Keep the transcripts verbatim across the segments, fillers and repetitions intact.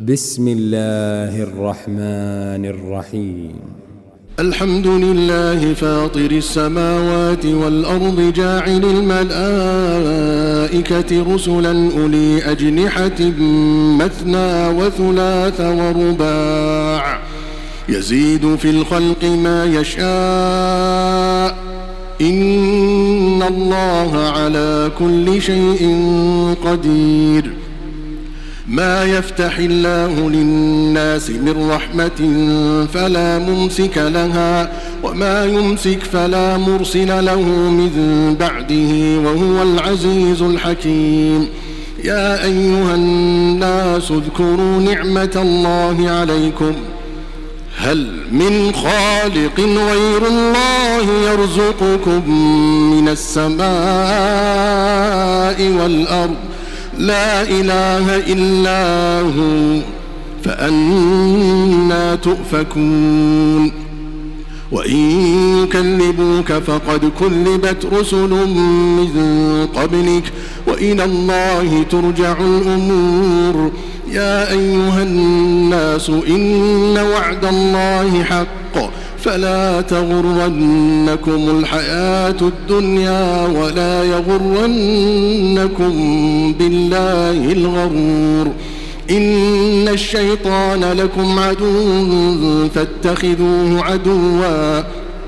بسم الله الرحمن الرحيم. الحمد لله فاطر السماوات والأرض جاعل الملائكة رسلا أولي أجنحة مثنى وثلاث ورباع يزيد في الخلق ما يشاء إن الله على كل شيء قدير. ما يفتح الله للناس من رحمة فلا ممسك لها وما يمسك فلا مرسل له من بعده وهو العزيز الحكيم. يا أيها الناس اذكروا نعمة الله عليكم هل من خالق غير الله يرزقكم من السماء والأرض لا إله إلا هو فأنى تؤفكون. وإن يكذبوك فقد كذبت رسل من قبلك وإلى الله ترجع الأمور. يا أيها الناس إن وعد الله حق فلا تغرنكم الحياة الدنيا ولا يغرنكم بالله الغرور. إن الشيطان لكم عدو فاتخذوه عدوا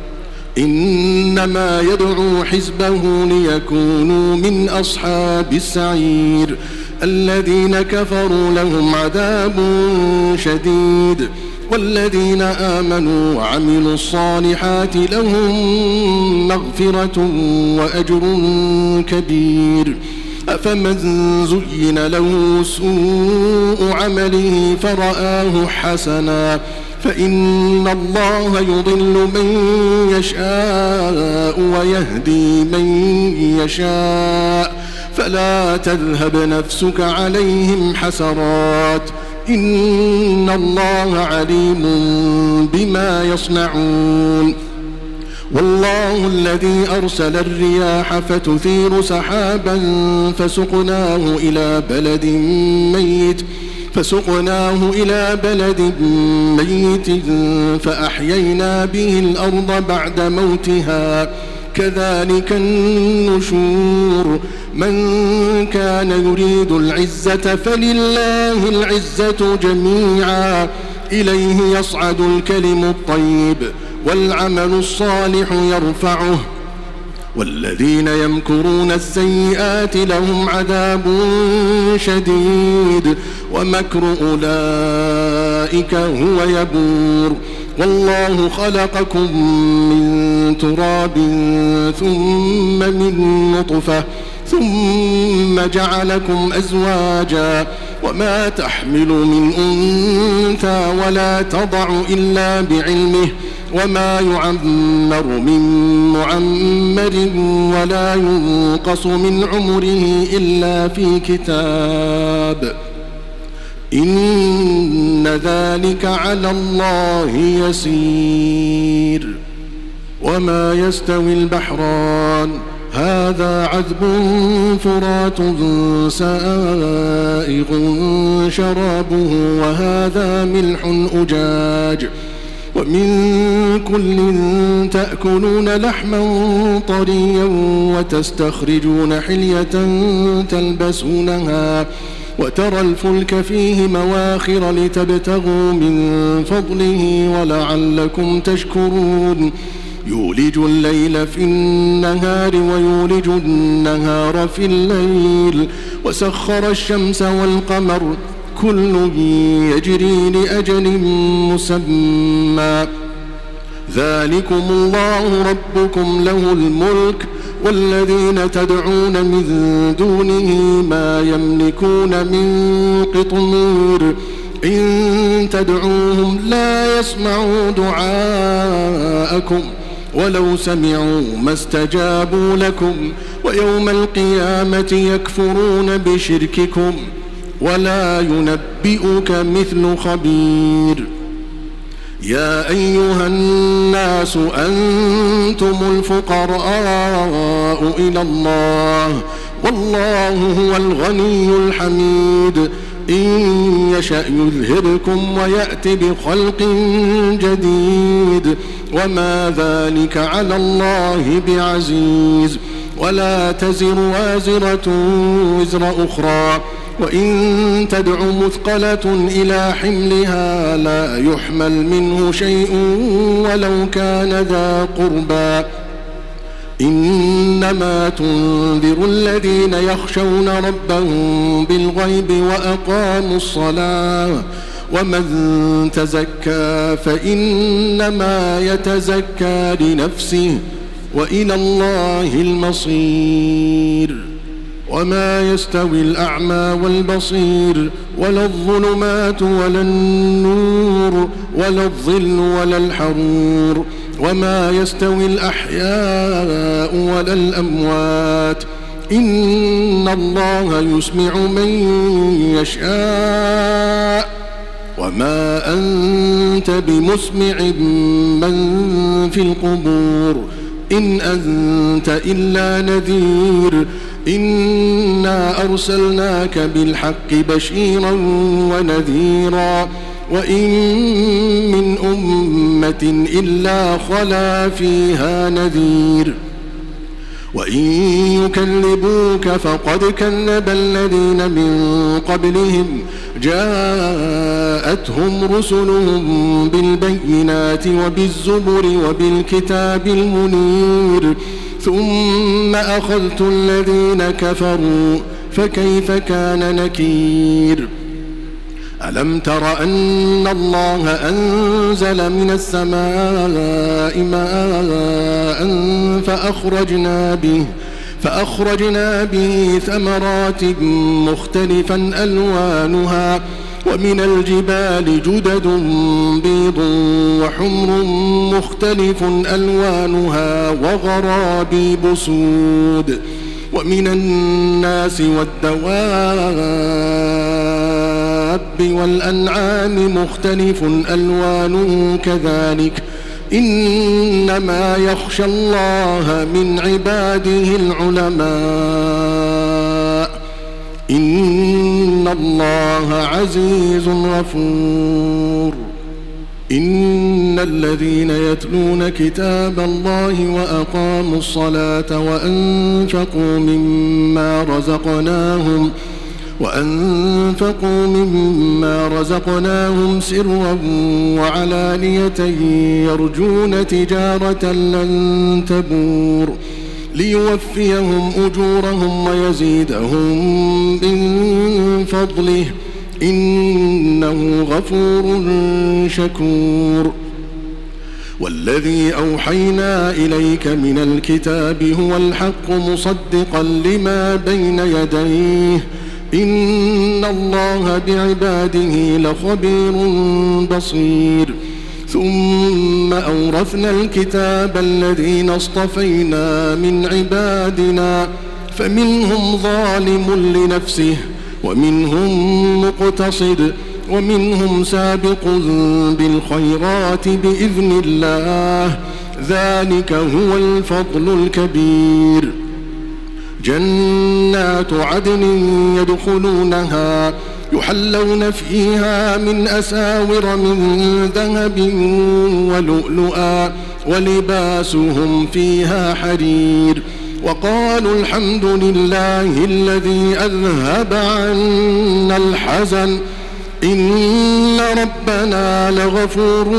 إنما يدعو حزبه ليكونوا من أصحاب السعير. الذين كفروا لهم عذاب شديد والذين آمنوا وعملوا الصالحات لهم مغفرة وأجر كبير. أفمن زين له سوء عمله فرآه حسنا فإن الله يضل من يشاء ويهدي من يشاء فلا تذهب نفسك عليهم حسرات إن الله عليم بما يصنعون. والله الذي أرسل الرياح فتثير سحابا فسقناه إلى بلد ميت فسقناه إلى بلد ميت فأحيينا به الأرض بعد موتها كذلك النشور. من كان يريد العزة فلله العزة جميعا إليه يصعد الكلم الطيب والعمل الصالح يرفعه والذين يمكرون السيئات لهم عذاب شديد ومكر أولئك هو يبور. والله خلقكم من تراب ثم من نطفة ثم جعلكم أزواجا وما تحمل من أنثى ولا تضع إلا بعلمه وما يعمر من معمر ولا ينقص من عمره إلا في كتاب إن ذلك على الله يسير. وما يستوي البحران هذا عذب فرات سائغ شرابه وهذا ملح أجاج ومن كل تأكلون لحما طريا وتستخرجون حلية تلبسونها وترى الفلك فيه مواخر لتبتغوا من فضله ولعلكم تشكرون. يولج الليل في النهار ويولج النهار في الليل وسخر الشمس والقمر كل يجري لأجل مسمى ذلكم الله ربكم له الملك والذين تدعون من دونه ما يملكون من قطمير إن تدعوهم لا يسمعوا دعاءكم ولو سمعوا ما استجابوا لكم ويوم القيامة يكفرون بشرككم ولا ينبئك مثل خبير. يا أيها الناس أنتم الفقراء إلى الله والله هو الغني الحميد إن يشأ يذهبكم ويأت بخلق جديد وما ذلك على الله بعزيز. ولا تزر وازرة وزر أخرى وإن تدع مثقلة إلى حملها لا يحمل منه شيء ولو كان ذا قربى. إنما تنذر الذين يخشون ربهم بالغيب وأقاموا الصلاة ومن تزكى فإنما يتزكى لنفسه وإلى الله المصير. وما يستوي الأعمى والبصير ولا الظلمات ولا النور ولا الظل ولا الحرور وما يستوي الأحياء ولا الأموات إن الله يسمع من يشاء وما أنت بمسمع من في القبور إن أنت إلا نذير إنا أرسلناك بالحق بشيرا ونذيرا وإن من أمة إلا خلا فيها نذير وإن يكذبوك فقد كذب الذين من قبلهم جاءتهم رسلهم بالبينات وبالزبر وبالكتاب المنير ثم أخذت الذين كفروا فكيف كان نكير. ألم تر أن الله أنزل من السماء ماء فأخرجنا به فأخرجنا به ثمرات مختلفا ألوانها ومن الجبال جدد بيض وحمر مختلف ألوانها وغرابيب سود ومن الناس والدواب والأنعام مختلف ألوانه كذلك إنما يخشى الله من عباده العلماء إن الله عزيز غفور. إن الذين يتلون كتاب الله وأقاموا الصلاة وأنفقوا مما رزقناهم وأنفقوا مما رزقناهم سرا وعلانية يرجون تجارة لن تبور ليوفيهم أجورهم ويزيدهم من فضله إنه غفور شكور. والذي أوحينا إليك من الكتاب هو الحق مصدقا لما بين يديه إن الله بعباده لخبير بصير. ثم أورثنا الكتاب الذين اصطفينا من عبادنا فمنهم ظالم لنفسه ومنهم مقتصد ومنهم سابق بالخيرات بإذن الله ذلك هو الفضل الكبير. جنات عدن يدخلونها يحلون فيها من أساور من ذهب ولؤلؤا ولباسهم فيها حرير وقالوا الحمد لله الذي أذهب عنا الحزن إن ربنا لغفور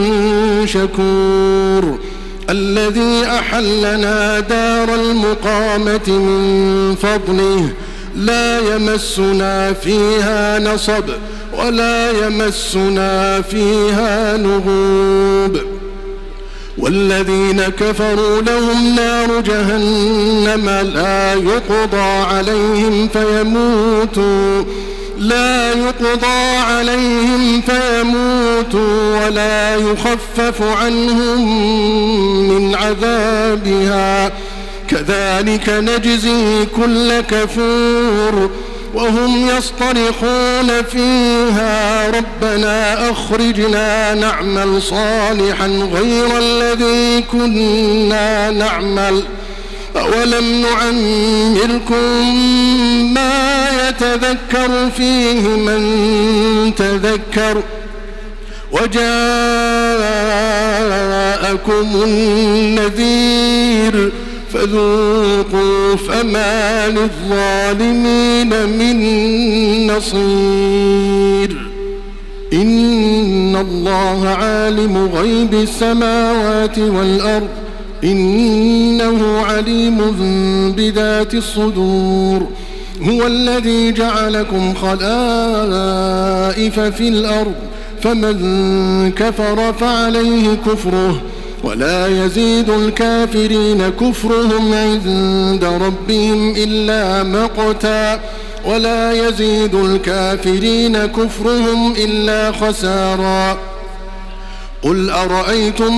شكور. الذي أحلنا دار المقامة من فضله لا يمسنا فيها نصب ولا يمسنا فيها لغوب. والذين كفروا لهم نار جهنم لا يقضى عليهم فيموتوا لا يقضى عليهم فيموتوا ولا يخفف عنهم من عذابها كذلك نجزي كل كفور. وهم يصطرخون فيها ربنا أخرجنا نعمل صالحا غير الذي كنا نعمل أولم نعمركم ما يتذكر فيه من تذكر وجاءكم النذير فذوقوا فما للظالمين من نصير إن الله عالم غيب السماوات والأرض إنه عليم بذات الصدور هو الذي جعلكم خلائف في الأرض فمن كفر فعليه كفره ولا يزيد الكافرين كفرهم عند ربهم إلا مقتا ولا يزيد الكافرين كفرهم إلا خسارا قل أرأيتم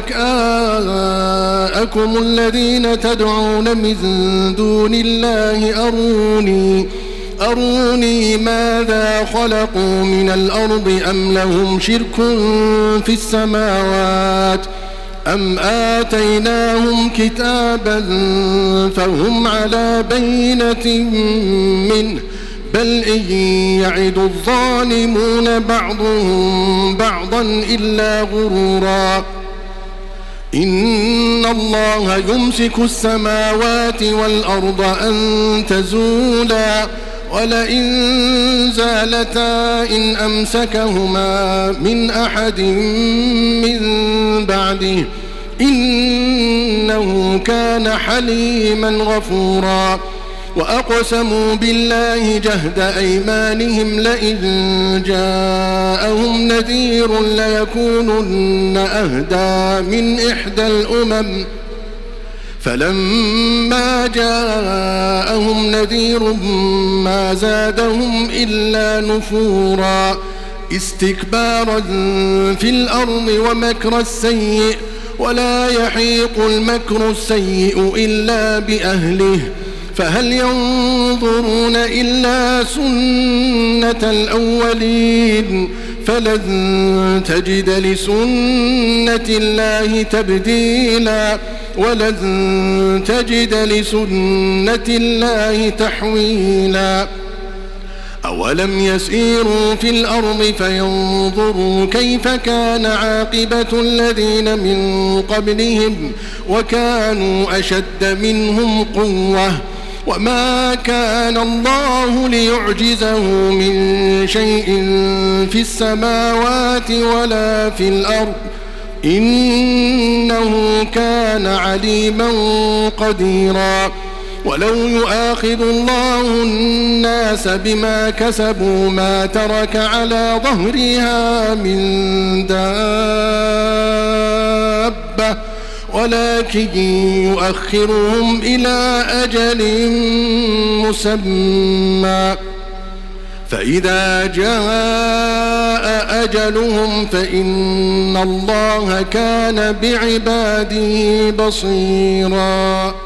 شركاءكم الذين تدعون من دون الله أروني أروني ماذا خلقوا من الأرض أم لهم شرك في السماوات أم آتيناهم كتابا فهم على بينة منه بل إن يعد الظالمون بعضهم بعضا إلا غرورا إن الله يمسك السماوات والأرض أن تزولا ولئن زالتا إن أمسكهما من أحد من بعده إنه كان حليما غفورا وأقسموا بالله جهد أيمانهم لئن جاءهم نذير ليكونن أهدى من إحدى الأمم فلما جاءهم نذير ما زادهم إلا نفورا استكبارا في الأرض ومكر السيء ولا يحيق المكر السيء إلا بأهله فهل ينظرون إلا سنة الأولين فلن تجد لسنة الله تبديلا ولن تجد لسنة الله تحويلا أولم يسيروا في الأرض فينظروا كيف كان عاقبة الذين من قبلهم وكانوا أشد منهم قوة وما كان الله ليعجزه من شيء في السماوات ولا في الأرض إنه كان عليما قديرا ولو يؤاخذ الله الناس بما كسبوا ما ترك على ظهرها من دابة ولكن يؤخرهم إلى أجل مسمى فإذا جاء أجلهم فإن الله كان بعباده بصيرا.